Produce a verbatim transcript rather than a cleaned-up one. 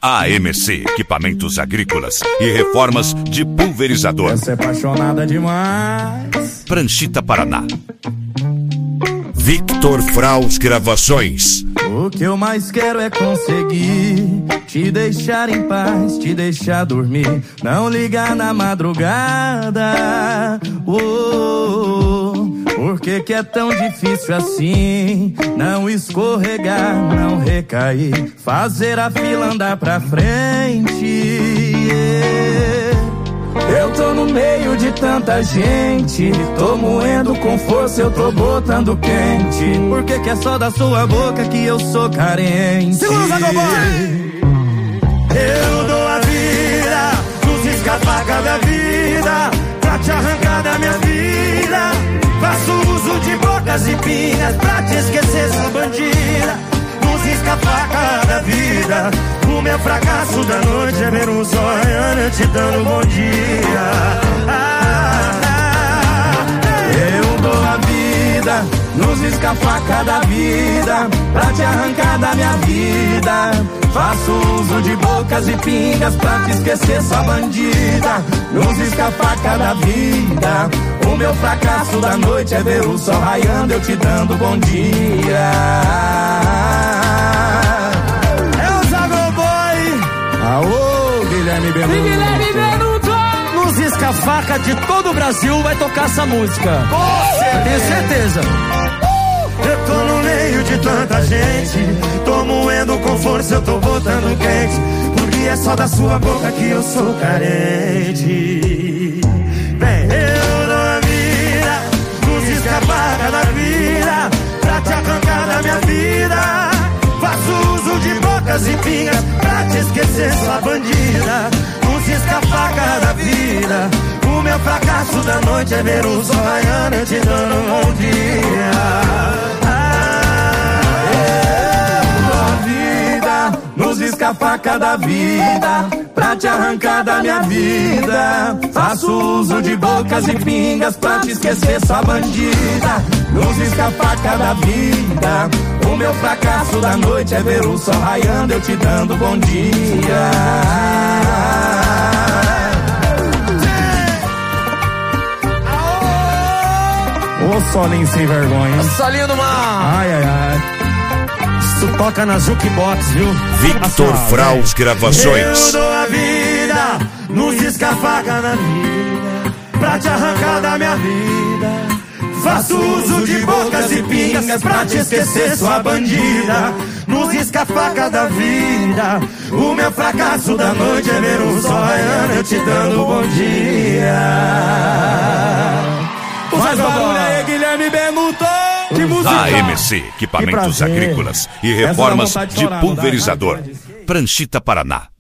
A M C, equipamentos agrícolas e reformas de pulverizador. Essa é apaixonada demais. Pranchita, Paraná. Victor Fraus Gravações. O que eu mais quero é conseguir te deixar em paz, te deixar dormir, não ligar na madrugada. Oh, por que que é tão difícil assim? Não escorregar, não recair, fazer a fila andar pra frente. Yeah. Eu tô no meio de tanta gente, tô moendo com força, eu tô botando quente. Por que que é só da sua boca que eu sou carente? Segura, eu dou a vida, nos escapaca da vida, pra te arrancar da minha vida. Faço uso de bocas e pingas pra te esquecer, sua bandida. Nos escapaca da vida, o meu fracasso da noite é ver um sonhando, eu te dando bom dia. Ah, ah, eu dou a vida, nos escapaca da vida, pra te arrancar da minha vida. Faço uso de bocas e pingas pra te esquecer, sua bandida. Nos escapaca da vida, o meu fracasso da noite é ver o sol raiando, eu te dando bom dia. Aô, Guilherme Benuto. Guilherme Benuto. Nos escafaca de todo o Brasil vai tocar essa música. Com certeza. Tenho certeza. Eu tô no meio de tanta gente, tô moendo com força, eu tô botando quente. Porque é só da sua boca que eu sou carente. Vem, eu dou a vida, nos escapaca da vida, pra te arrancar da minha vida. Faço uso de bocas e pingas pra te esquecer, sua bandida. Nos escapaca da vida, o meu fracasso da noite é ver o sol raiando, eu te dando um bom dia. Ah, a vida, nos escapaca da vida, pra te arrancar da minha vida. Faço uso de bocas e pingas pra te esquecer, sua bandida. Nos escapaca da vida, o meu fracasso da noite é ver o sol raiando, eu te dando bom dia. Ô solinho sem vergonha, hein? Solinho do mar. Ai, ai, ai. Isso toca na jukebox, viu? Victor Fraus Gravações. Eu dou a vida, nos escapaca da vida, pra te arrancar da minha vida. Faço uso de bocas e pingas pra te esquecer, sua bandida. Nos escapaca da vida, o meu fracasso da noite é ver o sol raiando, eu te dando bom dia. Faz barulho aí, Guilherme Benuto. A M C, equipamentos agrícolas e reformas de pulverizador. Pranchita, Paraná.